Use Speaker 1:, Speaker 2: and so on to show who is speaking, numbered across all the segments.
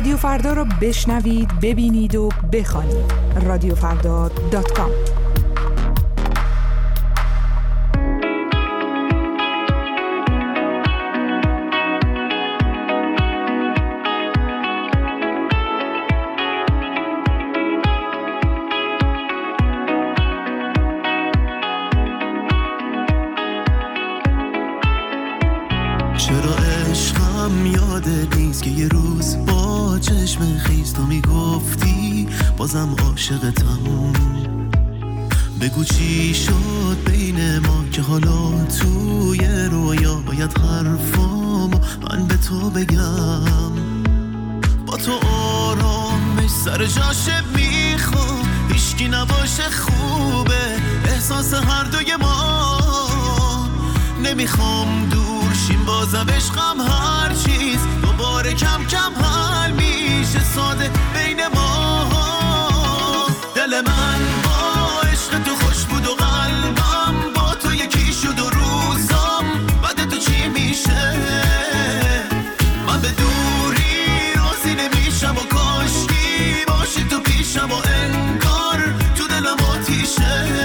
Speaker 1: رادیو فردا رو بشنوید، ببینید و بخوانید. رادیوفردا.com.
Speaker 2: چرا عشقم یادت نیست که یه روز با چشم خیز تو میگفتی بازم عاشقتم. بگو چی شد بین ما که حالا توی رویا باید حرفامو من به تو بگم. با تو آرامش سر جاشه میخوام، هیچکی نباشه خوبه احساس هر دوی ما. نمیخوام دور شیم بازم عشقم هر چیز دوباره کم کم حل میشه ساده بین ما. دل من با عشق تو خوش بود و قلبم با تو یکی شد و روزم بعد تو چی میشه. من به دوری راضی نمیشم و کاشکی باشی تو پیشم و انگار تو دلم آتیشه.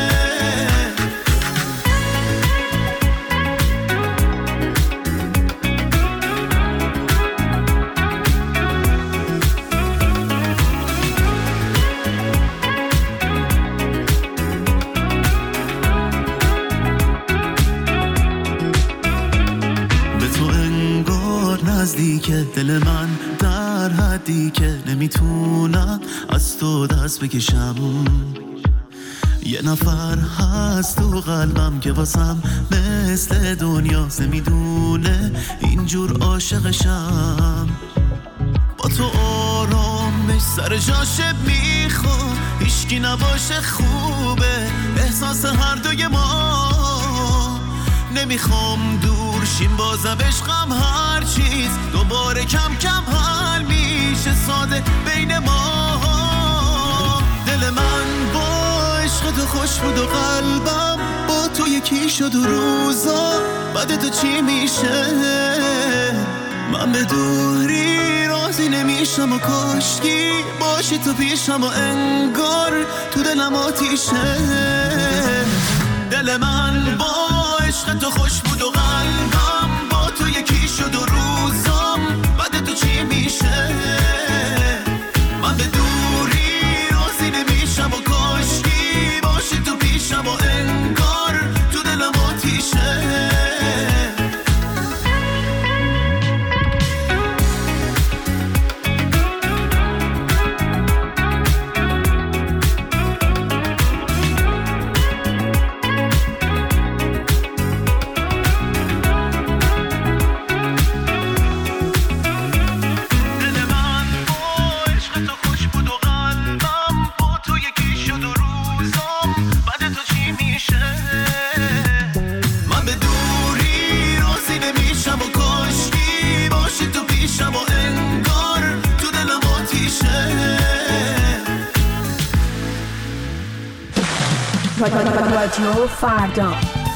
Speaker 2: نزدیکه دل من در حدی که نمیتونم از تو دست بکشم. یه نفر هست تو قلبم که واسم مثل دنیاست، نمیدونه اینجور عاشقشم. با تو آرامش سر جاشه میخوام، هیچکی نباشه خوبه احساس هر دوی ما. نمیخوام دور شیم بازم عشقم هر چیز دوباره کم کم حل میشه ساده بین ما. دل من با عشق تو خوش بود و قلبم با تو یکی شد و روزا بعد تو چی میشه. من به دوری راضی نمیشم و کاشکی باشی تو پیشم و انگار تو دلم آتیشه. دل من با عشق تو خوش بود و قلبم با تو یکی شد و روزم بعد تو چی میشه. من به دوری راضی نمیشم و کاشکی باشی تو پیشم و انگار تو دلم آتیشه.
Speaker 1: رادیو فردا.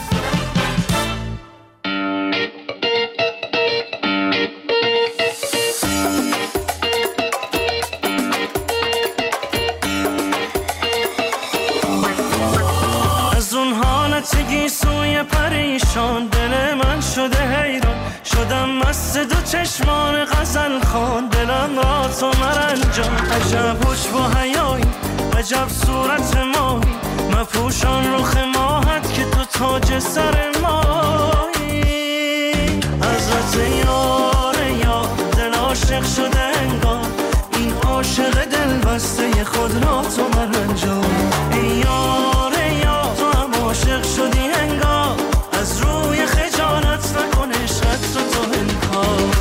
Speaker 3: از اون حالت گیسوی پریشان دل من شده حیران، شدم مست دو چشمان غزل خوان دلم را تو مرنجان. عجب حجب و حیایی عجب صورت ماهی مپوشان رخ ماهت که تو تاج سر مایی. حضرت یار یا دل عاشق شده انگار، این عاشق دل بسته خود را تو مرنجان. ای یار یا تو هم عاشق شدی انگار، از روی خجالت نکن عشقت رو تو انکار.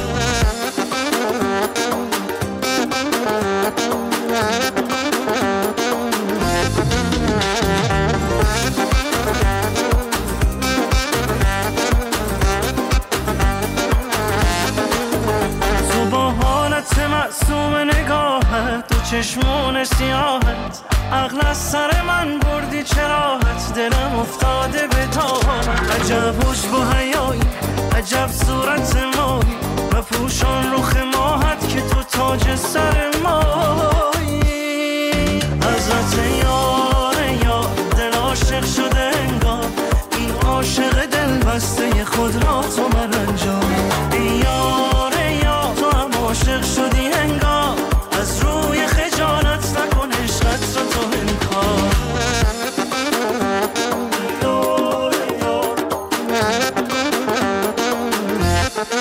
Speaker 3: معصوم نگاهت و چشمون سیاهت، عقل از سر من بردی چراحت، دلم افتاده به تاهت. عجب حجب و حیایی عجب صورت ماهی و پوشان رخ ماهت که تو تاج سر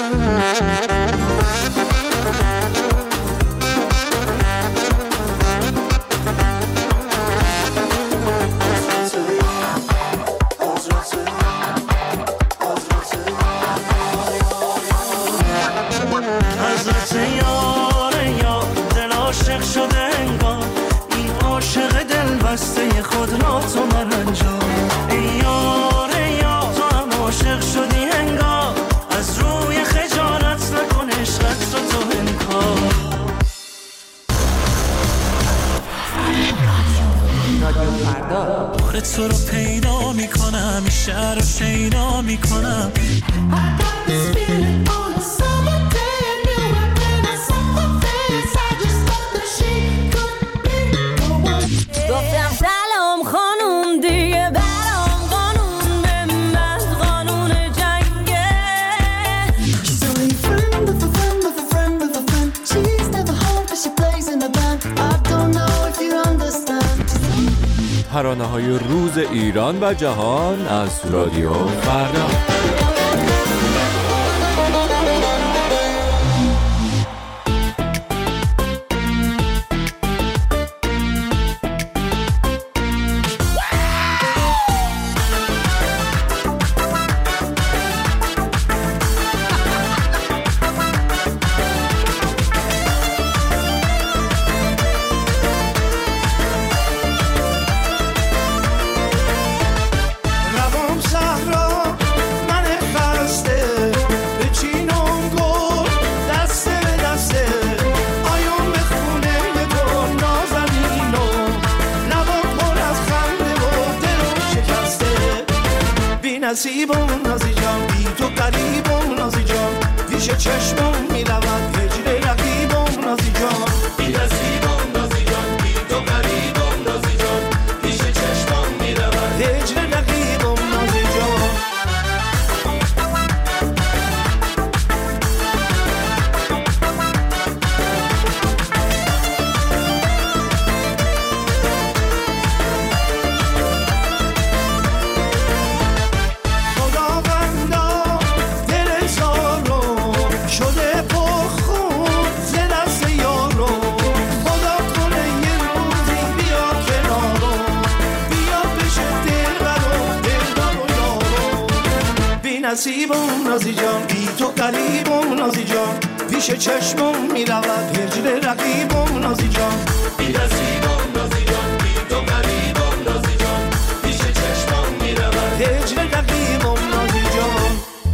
Speaker 3: تو رو پیدا میکنم، شهر رو شیدا میکنم.
Speaker 4: گفتم سلام خانوم دیگه برام قانون به من قانون جنگه.
Speaker 5: She's only a friend of a friend of a friend of a friend. She's never home but she plays in the band. I don't know if you understand.
Speaker 6: ترانه‌های روز ایران و جهان از رادیو فردا.
Speaker 7: نصیبم نازی جان، بی تو قریبم نازی جان، پیش چشمم میرود هجر رقیبم نازی جان. بی نصیبم نازی جان، بی تو قریبم نازی جان، پیش چشمم میرود هجر رقیبم نازی جان. نصیبم نازی جان، بی تو قریبم نازی جان، پیش چشمم میرود هجر رقیبم نازی جان. بی نصیبم نازی جان، بی تو قریبم نازی جان، پیش چشمم میرود هجر رقیبم نازی جان.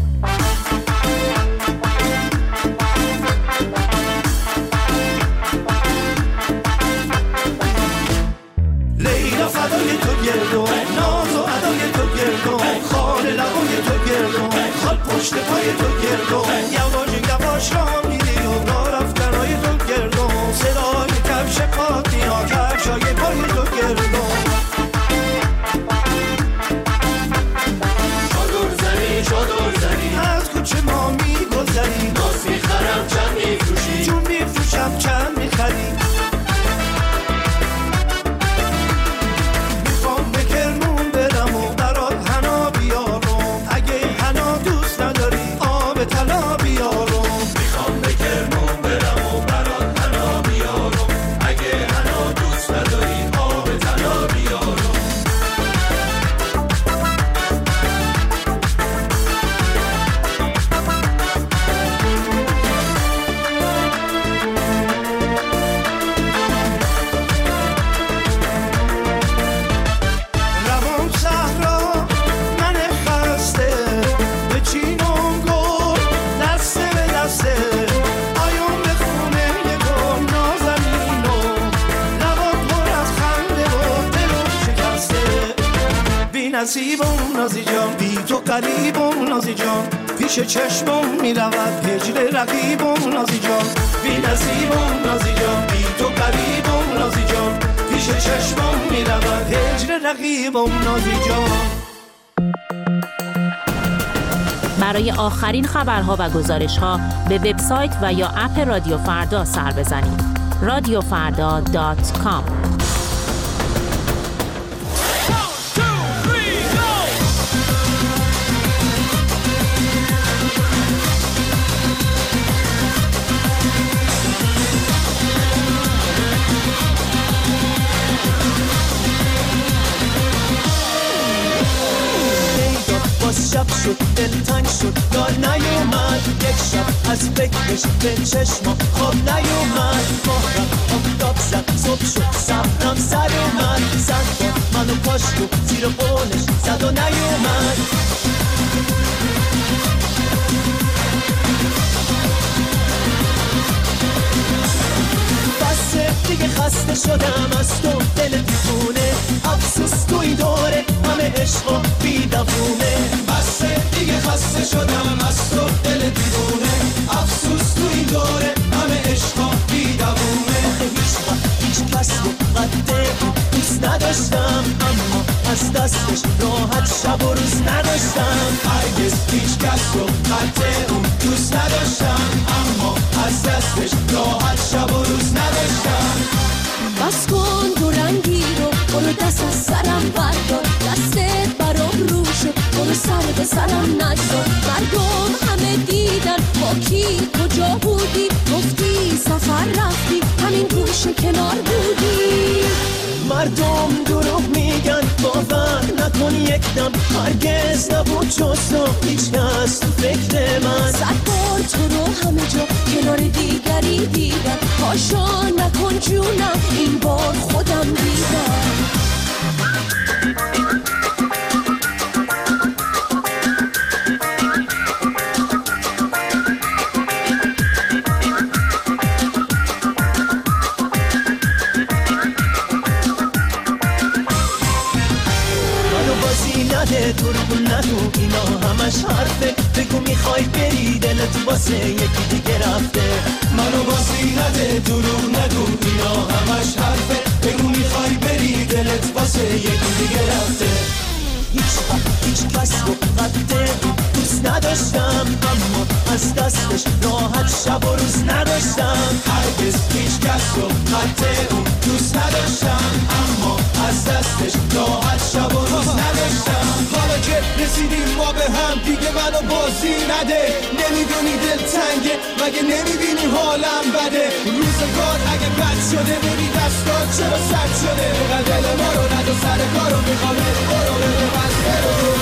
Speaker 7: لیلا فدای تو گردم، ناز و ادای تو گردم، خال لبای تو گردم، خال پشت پای تو گردم، یواش یواش راه میری و راه رفتنای تو گردم، صدای کفش پات میاد کفشای پای تو گردم. چادر زنی از کوچه ما میگذری، ناز میخرم چند میفروشی، چون میفروشم چند میخری. نصیبم نازی جان، بی تو قریبم نازی جان، پیش چشمم میرود هجر رقیبم نازی جان. بی نصیبم نازی جان، بی تو قریبم نازی جان، پیش چشمم میرود هجر رقیبم نازی جان.
Speaker 8: برای آخرین خبرها و گزارش‌ها به وبسایت و یا اپ رادیو فردا سر بزنید. radiofarda.com.
Speaker 7: از فکرش به چشما خواب نیومد. ماهرم آفتاب زد صبح شد صبرم سر اومد. زد با منو پاشت و زیر قولش زد و نیومد. بسه دیگه خسته شدم از تو دل دیوونه. افسوس تو این دوره همه عشق و بی‌دوونه. بسه دیگه خسته شدم از تو دل دیوونه. افسوس تو این دوره همه عشق و بی‌دوونه. هیچ کس رو قد دوست نداشتم، اما از دستش راحت شب و روز نداشتم. هرگز هیچ کس رو قد دوست نداشتم، اما از دستش راحت شب و روز نداشتم.
Speaker 4: بس کن دو رنگی رو برو دست از سرم بردار. دستت برام رو شد برو سر به سرم نگذار. مردم همه دیدن با کی کجا بودی. گفتی سفر رفتی همین گوشه کنار بودی.
Speaker 7: مردم دروغ میگن باور نکن یک دم. هرگز نبود جز تو هیچ کس تو فکر من.
Speaker 4: 100 بار تو رو همه جا کنار دیگری دیدم. پاشا نکن جونم این بار خودم دیدم.
Speaker 7: دروغ نگو اینا همش حرفه. بگو میخوای بری دلت واسه یکی دیگه رفته. منو بازی نده دروغ نگو اینا همش حرفه. بگو میخوای بری دلت واسه یکی دیگه رفته. هیچ کس رو قد دوست نداشتم، اما از دستش راحت شب و روز نداشتم. هرگز هیچ کس رو قد دوست نداشتم، اما از دستش راحت شب و روز نداشتم. حالا که رسیدیم ما به هم دیگه منو بازی نده. نمیدونی دل تنگه مگه نمیبینی حالم بده. روزگار اگه بد شده ببین دستات چرا سرد شده. بقل دل ما رو ند و سر کارو میخوام برو برو بس برو.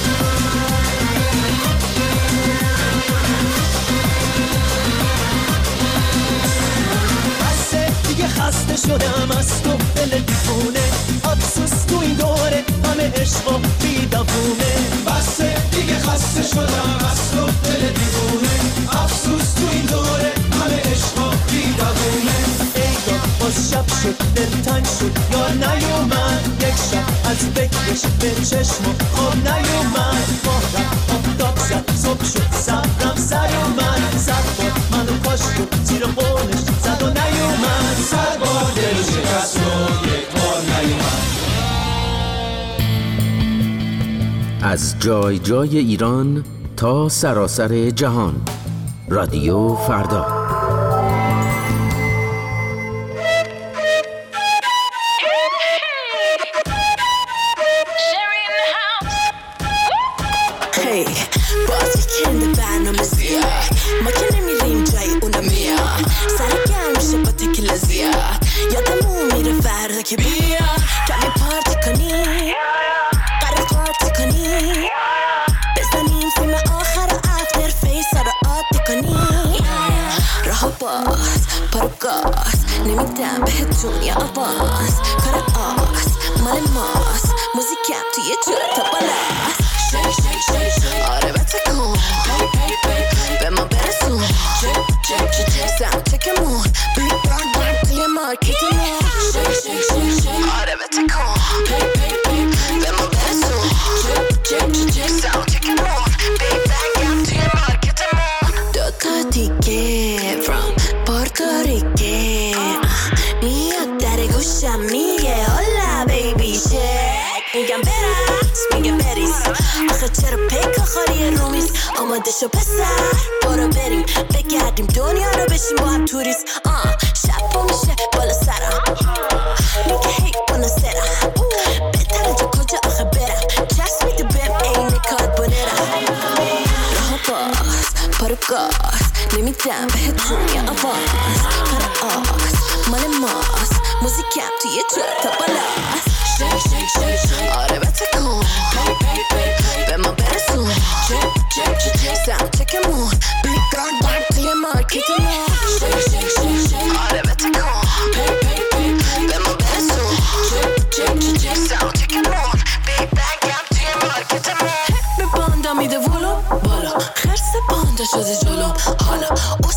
Speaker 7: بسه دیگه خسته شدم از تو دل دیوونه. افسوس تو این دوره همه عشق و بی‌دوونه. بسه دیگه خسته شدم از تو دل دیوونه. افسوس تو این دوره همه عشق و بی‌دوونه. ایدا باز شب شد دل تنگ شد یار نیومد. یک شب از فکرش به چشم خواب نیومد. ماهرم آفتاب زد صبح شد صبرم سر اومد. 100 بار منو کاشت و زیر قولش زد و نیومد. 100 بار دل شکست و یک بار نیومد.
Speaker 9: از جای جای ایران تا سراسر جهان. رادیو فردا.
Speaker 10: برنامه زیاد ما که نمیریم جای اونا میاد. سرگرم میشه با تکیلا زیاد. یادمون میره فردا که بیا کمی پارتی کنی. قرار پارتی کنی. بزنیم فیلم آخر و افتر فیس رو عادی کنی. راه باز پارو گاز نمیدم بهتون یا آواز. کار آس مال ماست. موزیکم توی جوره تا بالاست. شیک شیک شیک شیک آره بتکن به ما برسون. سم تکمون بیگ برگ برگ توی مارکتمون. شیک شیک شیک شیک آره بتکن به ما برسون. سم تکمون بیگ برگ توی مارکتمون. دوتا دیگه from پورتوریکه میاد در گوشم میگه هولا بیبی شیک. میگم برس میگه بریز. آخه چرا پیکا خالی رومیز. آماده شو پسر برو بریم بگردیم دنیا رو بشیم با هم توریست. شب با میشه بالا سرم میگه هی بالا سرم. بهتره جا کجا آخه برم. چست میده بهم این کار بنرم. راه باز پارو گاز نمیدم بهتون یا آواز. کار آس مال ماست. موزیکم توی جوره تا بالاست. شیک شیک شیک شیک آره بتکن به ما برسون. سم تکمون بیگ برگ برگ توی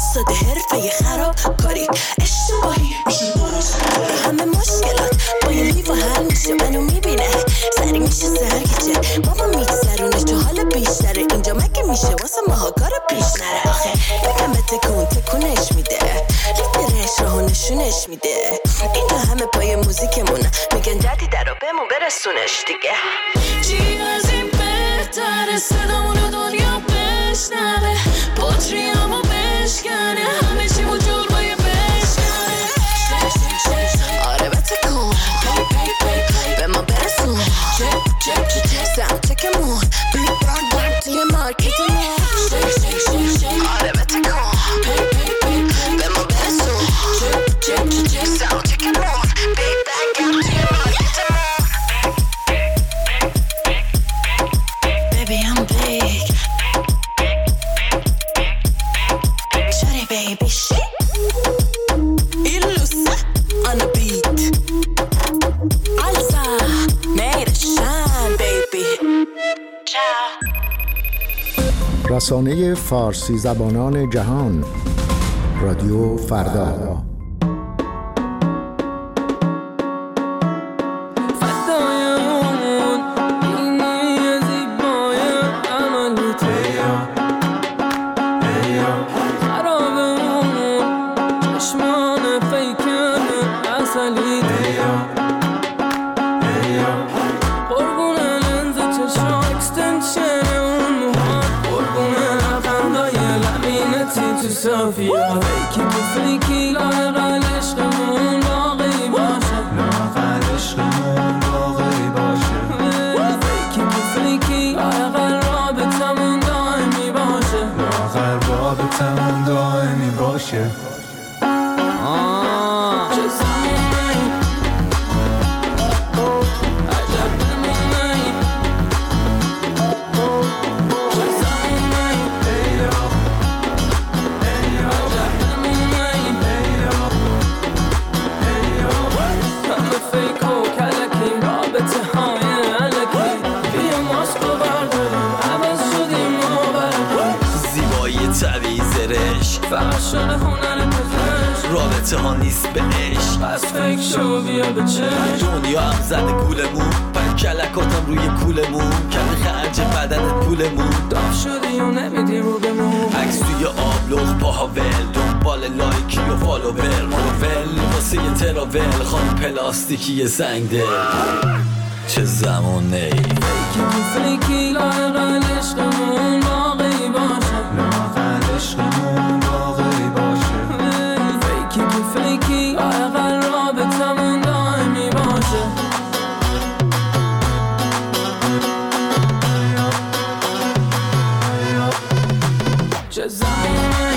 Speaker 10: ساده حرفه خراب کاری اشتباهی همه مشکلات با یه لیوان حل میشه منو میبینه سری میشه سرگیجه بابا میگذرونه تو حال بیشتره اینجا مگه میشه واسه ماها کار پیش نره آخه بگم به تکونش میده لیدرش راهو نشونش میده اینا همه پای موزیکمونه میگن جدید رو بهمون برسونش دیگه چی از این بهتره صدامونو دنیا بشنوه پتریامو بشکنه همه چی وجود بایه بشکنه آره بتکن به ما برسون ساوند چکمون بیگ بران توی مارکتمون آره بتکن به ما برسون ساوند چکمون بیگ بران توی مارکتمون Baby I'm big Shawty baby shit Illusa on the beat Alza made it shine baby Ciao
Speaker 11: رسانه فارسی زبانان جهان رادیو فردا
Speaker 12: صافیه فیکی تو فیکی لاغل عشقمون باقی باشه لاغل عشقمون باقی باشه فیکی تو فیکی لاغل رابطمون دائمی باشه لاغل رابطمون دائمی باشه
Speaker 3: فشل هنر پزشک رابطه ها نیست به عشق پس فکر شو بیا به چشم دنیا هم زده گولمون پنج کلکاتم روی کولمون کمی خرج بدنت پولمون داف شدی و نمیدی رو بمون عکس توی آبلوغ پاها ول دنبال لایکی و فالوور مروول واسه یه تراول خانم پلاستیکی زنگ دل چه زمونه فیکی تو فیکی لاغل عشقمون باقی باشه لاغل عشقمون باقی باشه فیکی تو فیکی لاغل رابطمون دائمی باشه چه زمونه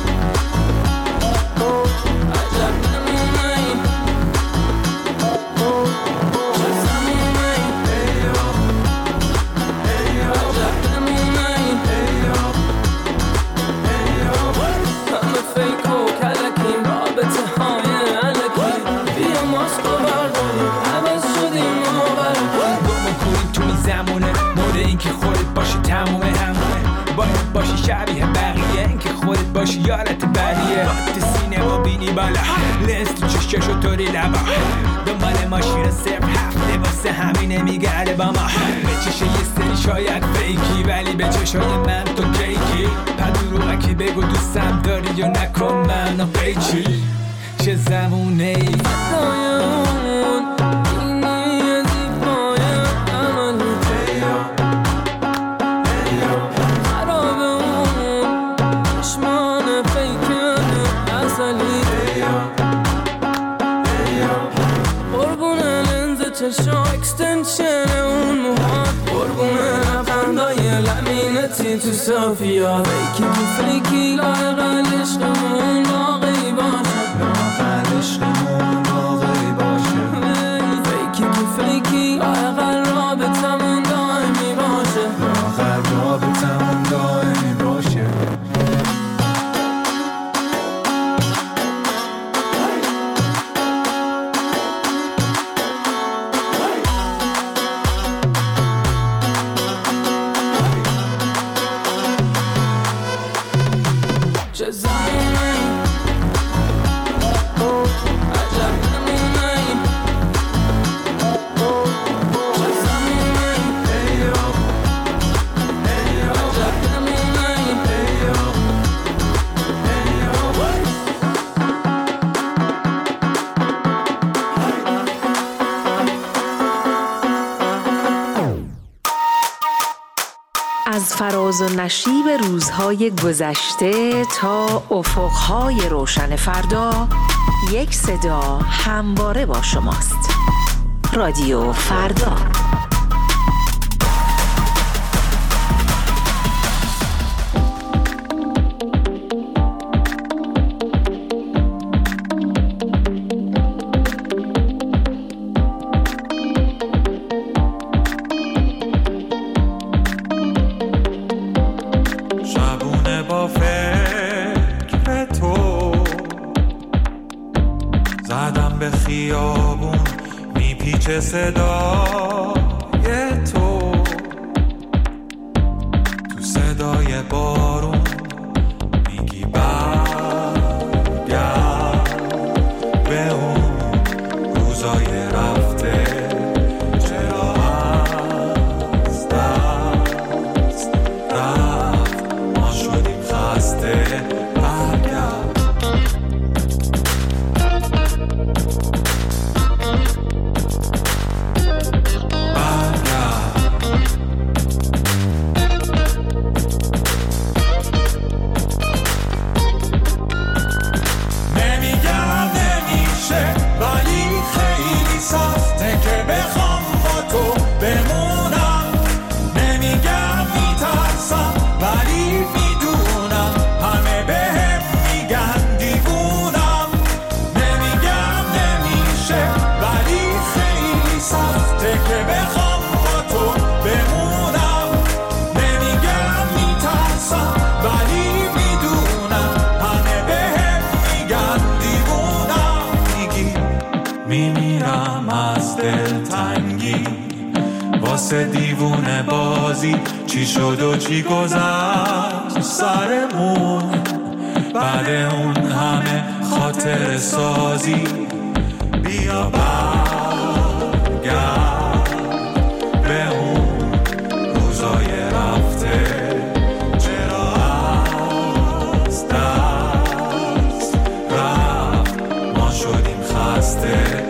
Speaker 3: باشی شبیه بقیه این که خودت باشی یارت بریه تو سینه و بینی بالا لنز تو چشش و طوری لبا دنبال ماشین صرف هفته واسه همینه میگرده با ما به چشه یه سری شاید فیکی ولی به چشای من تو کیکی پدروغکی بگو دوستم داری یا نکن منو پیچی چه زمونه ای چشم اکستنشن اون موهات قربونه لبخندای لمینتی تو صافیا فیکی تو فیکی لاغل عشقمون باقی باشه لاغل عشقمون باقی باشه فیکی تو فیکی لاغل رابطمون دائمی باشه لاغل رابطمون دائمی باشه Shazam
Speaker 1: از فراز و نشیب روزهای گذشته تا افقهای روشن فردا، یک صدا همواره با شماست. رادیو فردا.
Speaker 13: صدای تو تو صدای بارون میگی برگرد به اون روزای رفته، چرا از دست رفت ما شدیم خسته. دیوونه بازی چی شد و چی گذشت سرمون، بعد اون همه خاطر سازی بیا برگرد به اون روزای رفته، چرا از دست رفت ما شدیم خسته.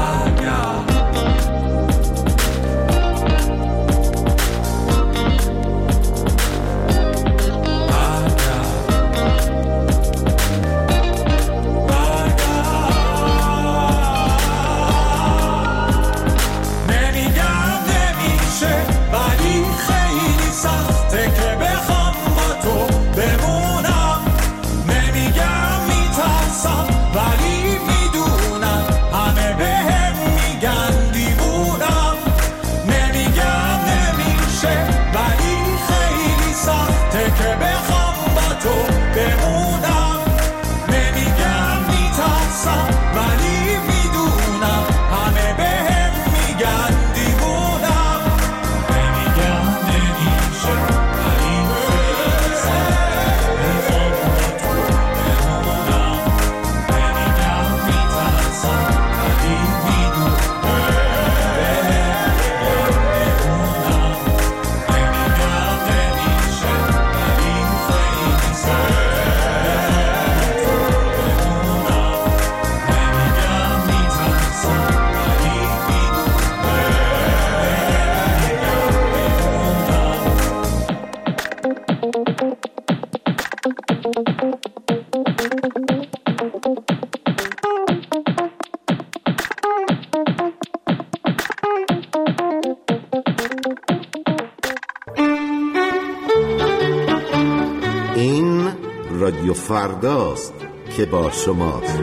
Speaker 14: این رادیو فرداست که با شماست.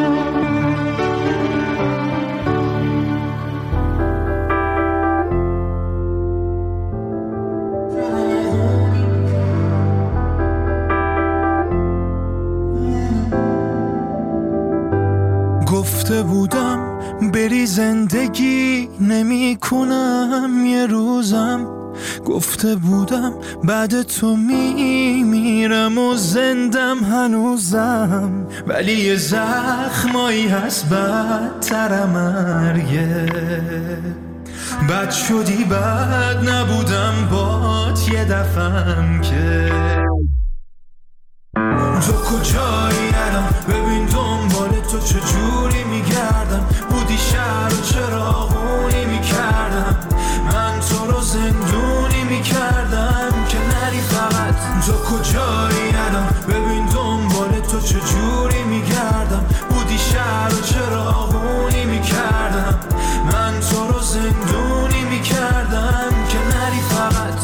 Speaker 15: گفته بودم بری زندگی نمی کنم، یه روزم
Speaker 2: گفته بودم بعد تو میمیرم و زندم هنوزم، ولی یه زخمایی هست بدتر مرگه. بد شدی بد نبودم بات یه دفعم که. تو کجایی الان؟ ببین دنبال تو چجوری میگردم. بودی شهر و چراغونی میکردم، من تو رو زندونی میکردم که نری فقط. تو کجایی الان؟ ببین دنبال تو چجوری میگردم. بودی شهر و چراغونی میکردم، من تو رو زندونی میکردم که نری فقط.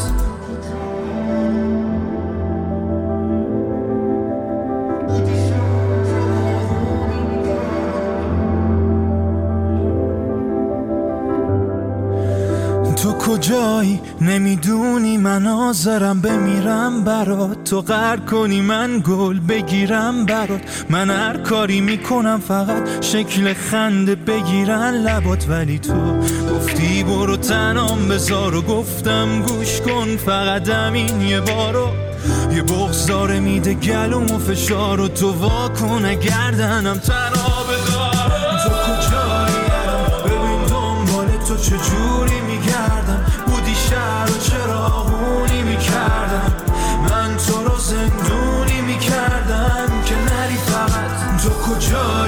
Speaker 2: تو کجایی؟ نمیدونی من حاضرم بمیرم برات. تو قهر کنی من گل بگیرم برات. من هر کاری میکنم فقط شکل خنده بگیرن لبات، ولی تو گفتی برو تنام بذار و گفتم گوش کن فقط همین یه بارو. یه بغض داره میده گلوم و فشار و تو واکن گردنم تنها بدار. تو کجایی الان؟ ببین دنبال تو چجوری میگردم. بودی شهر و چراغونی میکردم، من تو رو زندونی میکردم که نری فقط. تو کجایی